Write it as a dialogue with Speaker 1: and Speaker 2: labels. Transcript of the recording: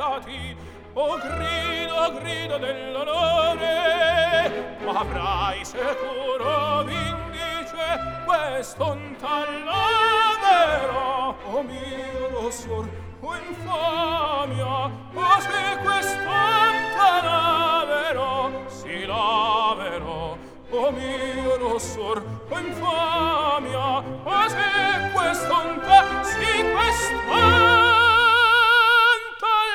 Speaker 1: mercati, o grido dell'onore, ma avrai sicuro vindice quest'un tal lavero. O mio rossor, o infamia, o se quest'un tal lavero, si lavero. O mio rossor, o infamia, o se quest'un tal, si quest'un